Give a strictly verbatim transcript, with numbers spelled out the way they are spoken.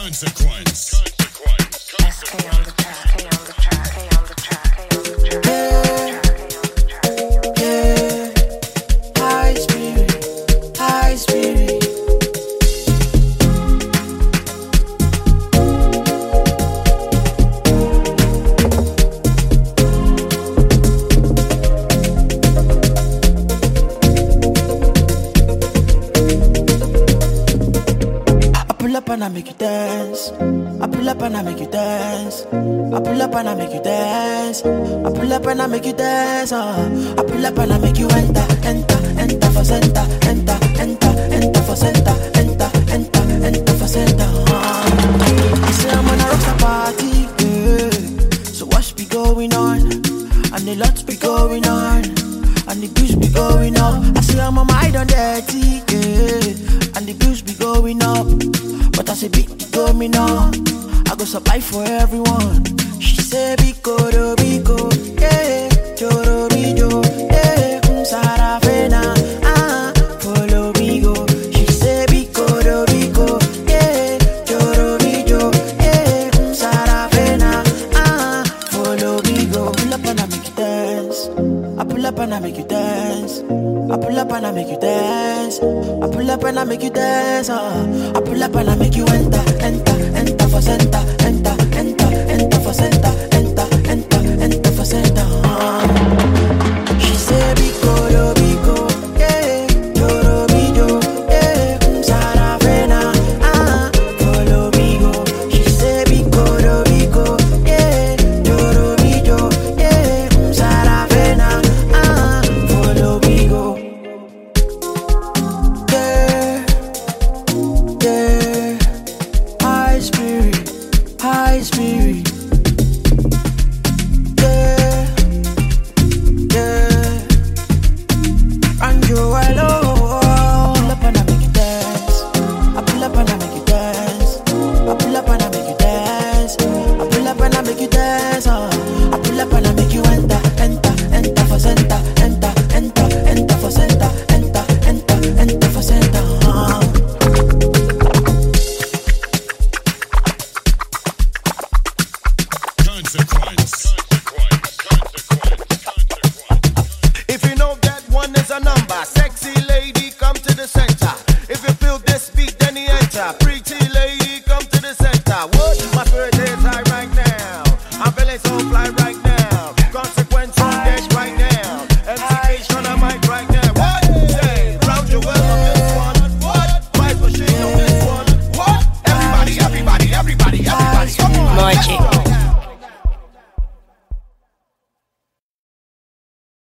Consequence. S K on the track, K on the track, K on the track, K on the track. Yeah, yeah. High spirit, high spirit. And I make you dance. I pull up and I make you dance. I pull up and I make you dance. I pull up and I make you dance. Uh. I pull up and I make you enter, enter, enter for center, enter, enter, enter for center, enter, enter, enter for center. Uh. You say I'm on a rockstar party, yeah. So what's be going on? And the lots be going on, and the booze be going up. I say I'm on my eye on dirty, yeah. And the booze be going up. But I say big coming on, I go supply for everyone. She say biko do biko, yeah, joro bijo, yeah, kumsara fena, ah, follow me go. She say biko do biko, yeah, joro bijo, yeah, kumsara fena, ah, follow me go. Pull up and I make you dance. I pull up and I make you dance. I pull up and I make you dance. I pull up and I make you dance. Uh. I pull up and I make you enter, enter, enter for center, enter, enter, enter for center, enter, enter, enter for center. Uh. She say biko do biko, yeah, joro bijo, yeah, kumsara fena, ah, follow me go. She say biko do biko, yeah, joro bijo, yeah, kumsara fena, ah, follow me go. High spirit, yeah, yeah. And you alone. Pull up and I make you dance. I pull up and I make you dance. I pull up and I make you dance. I pull up and I make you dance. Uh. I pull up and I make you enter, enter, enter for center, enter, enter, enter for center, enter, enter, enter for center. Uh. Consequence. If you know that one is a number, sexy lady, come to the center. If you feel this beat, then you enter. Pretty lady.